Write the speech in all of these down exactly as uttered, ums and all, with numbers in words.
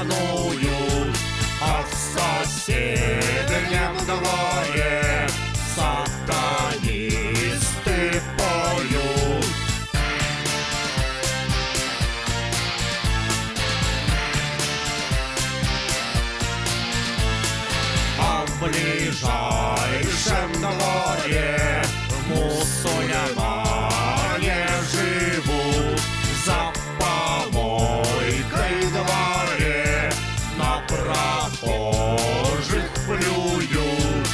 пьянуют, а в соседнем дворе сатанисты поют. А в ближайшем дворе мусульмане живут, за помойкой дворе на прохожих плюют.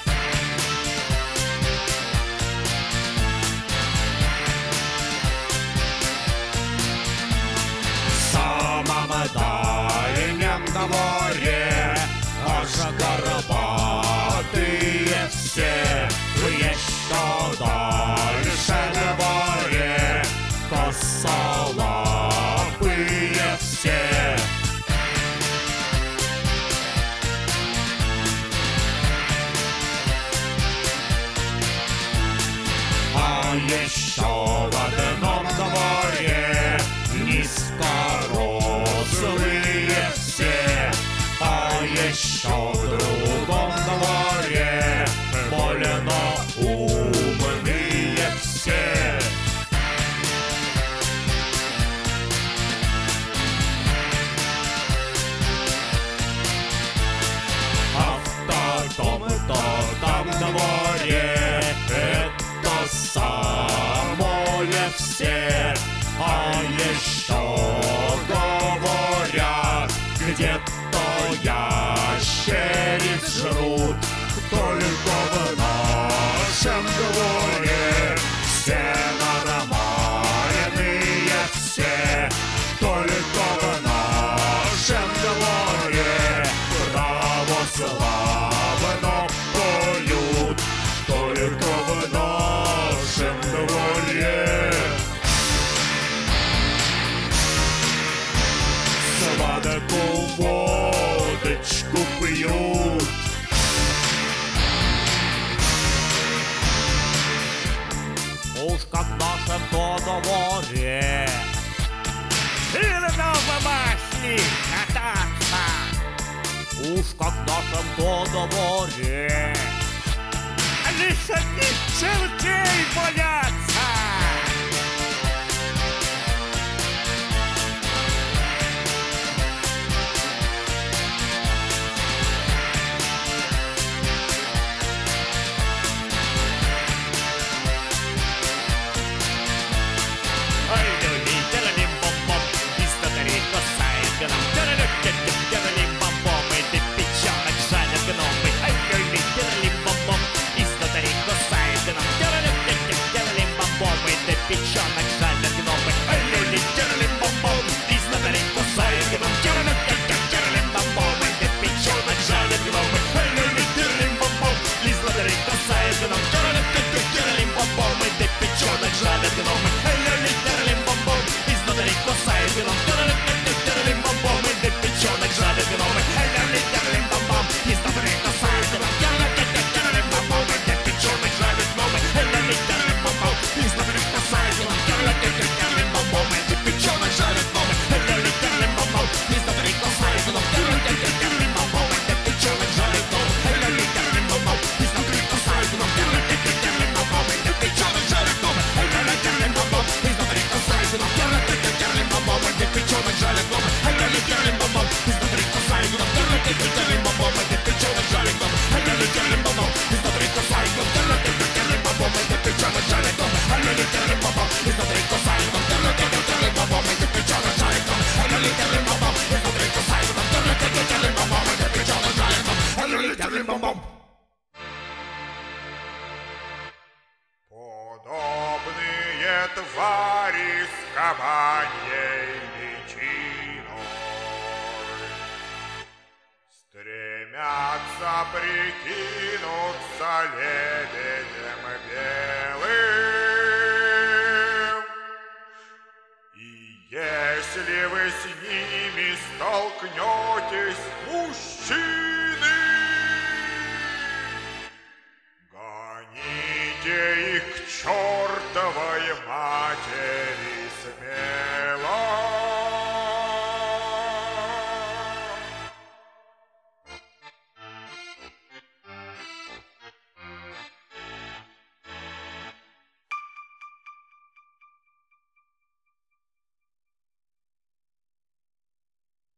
В самом дальнем дворе аж горбатые все, еще дальше дворе косолапые все. А еще в одном дворе низкорослые все, а еще в другом дворе больно умные все. А в таком-то там дворе это самое все. А еще говорят, где-то ящериц жрут, только в нашем дворе все нормальные все, только в нашем дворе православно поют, только в нашем дворе. Свадку водочку пьют. Уж как в нашем дворе или на башне кататься. Уж как в нашем дворе лишь одних чертей боятся. Печенок жалят гномы. Ой, люди, терлим-бом-бом, изнутри кусают гном. Терлим-бом-бом, это печенок жалят гномы. Ой, люди, терлим-бом-бом, изнутри кусают гном. Терлим-бом-бом, это печенок жалят гномы. Ой, люди, терлим-бом-бом, изнутри кусают гном. Терлим-бом-бом, это печенок жалят гномы. Ой, люди, терлим-бом-бом, изнутри кусают гном. Терлим-бом-бом, это печенок жалят гномы. Ой, люди, терлим-бом-бом, изнутри кусают гном. Терлим-бом-бом, это печенок жалят гномы. Ой, терлим-бом-бом, изнутри кусают гном. Терлим-бом-бом, это печенок жалят гномы. Ой, терлим-бом-бом, изнутри кусают гном. Терлим-бом-бом, это печенок жалят гномы. Ой, терлим-бом-бом, изнутри кусают гном. Терлим-бом-бом, это печенок жалят гномы. Ой, терлим-бом-бом, изнутри кусают гном. Терлим-бом-бом, это печенок жалят гномы. Ой, терлим-бом-бом, изнутри кусают гном. Терлим-бом-бом, это печенок жалят гномы. Ой, терлим-бом-бом, изнутри кусают гном. Терлим-бом-бом, это печенок жалят гномы. Ой, терлим-бом-бом, изнутри кусают гном. Терлим-бом-бом, это печенок жалят гномы. Ой, терлим-бом-бом. Подобные твари с кабаньей личиной стремятся прикинуться лебедем белым. И если вы с ними столкнетесь, мужчины, гоните их к черту